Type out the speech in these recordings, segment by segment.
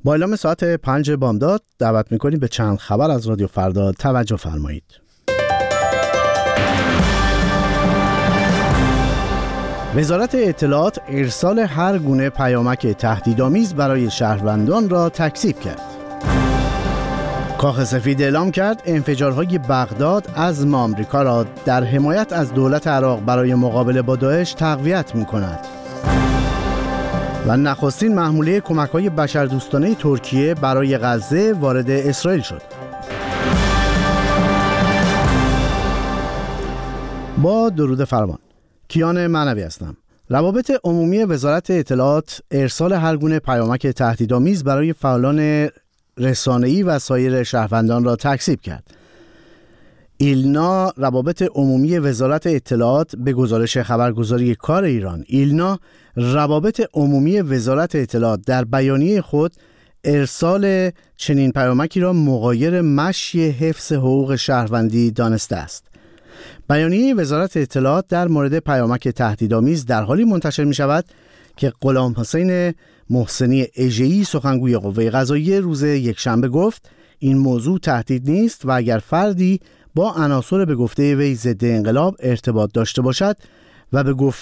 با اعلام ساعت 5 بامداد دعوت می‌کنیم به چند خبر از رادیو فردا توجه فرمایید. وزارت اطلاعات ارسال هر گونه پیامک تهدیدآمیز برای شهروندان را تکذیب کرد. کاخ سفید اعلام کرد انفجارهای بغداد عزم آمریکا را در حمایت از دولت عراق برای مقابله با داعش تقویت می‌کند. و نخستین محموله کمک‌های بشردوستانه ترکیه برای غزه وارد اسرائیل شد. با درود فراوان، کیان معنوی هستم. روابط عمومی وزارت اطلاعات ارسال هر گونه پیامک تهدیدآمیز برای فعالان رسانه‌ای و سایر شهروندان را تکذیب کرد. ایلنا روابط عمومی وزارت اطلاعات به گزارش خبرگزاری کار ایران ایلنا روابط عمومی وزارت اطلاعات در بیانیه خود ارسال چنین پیامکی را مغایر مشی حفظ حقوق شهروندی دانسته است. بیانیه وزارت اطلاعات در مورد پیامک تهدیدآمیز در حالی منتشر می شود که غلام حسین محسنی اژه‌ای سخنگوی قوه قضاییه روز یکشنبه گفت این موضوع تهدید نیست و اگر فردی با عناصر به گفته وی ضد انقلاب ارتباط داشته باشد و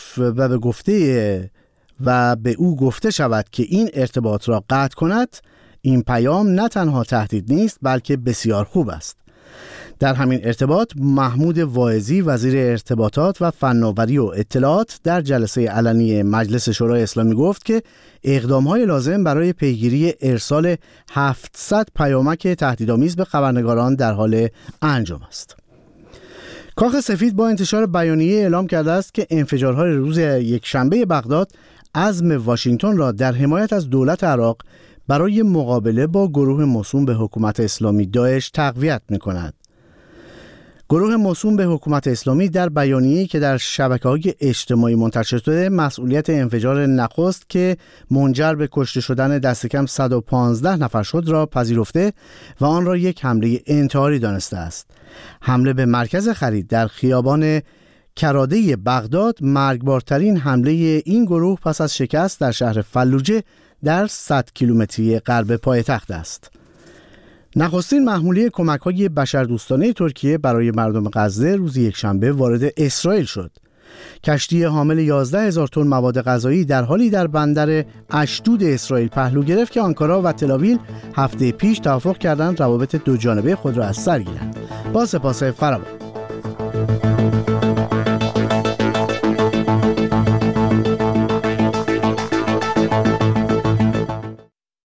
به او گفته شود که این ارتباط را قطع کند، این پیام نه تنها تهدید نیست بلکه بسیار خوب است. در همین ارتباط محمود واعظی وزیر ارتباطات و فناوری و اطلاعات در جلسه علنی مجلس شورای اسلامی گفت که اقدام‌های لازم برای پیگیری ارسال 700 پیامک تهدیدآمیز به خبرنگاران در حال انجام است. کاخ سفید با انتشار بیانیه اعلام کرده است که انفجارهای روز یکشنبه بغداد عزم واشنگتن را در حمایت از دولت عراق برای مقابله با گروه موسوم به حکومت اسلامی داعش تقویت می‌کند. گروه موسوم به حکومت اسلامی در بیانیه‌ای که در شبکه‌های اجتماعی منتشر شده مسئولیت انفجار نخست که منجر به کشته شدن دست کم 115 نفر شد را پذیرفته و آن را یک حمله انتحاری دانسته است. حمله به مرکز خرید در خیابان کراده بغداد مرگبارترین حمله این گروه پس از شکست در شهر فلوجه در 100 کیلومتری غرب پایتخت است. نخستین محموله کمک‌های بشردوستانه ترکیه برای مردم غزه روز یکشنبه وارد اسرائیل شد. کشتی حامل 11,000 تن مواد غذایی در حالی در بندر اشدود اسرائیل پهلو گرفت که آنکارا و تل‌آویو هفته پیش توافق کردند روابط دو جانبه خود را از سر گیرند. با سپاس فراوان.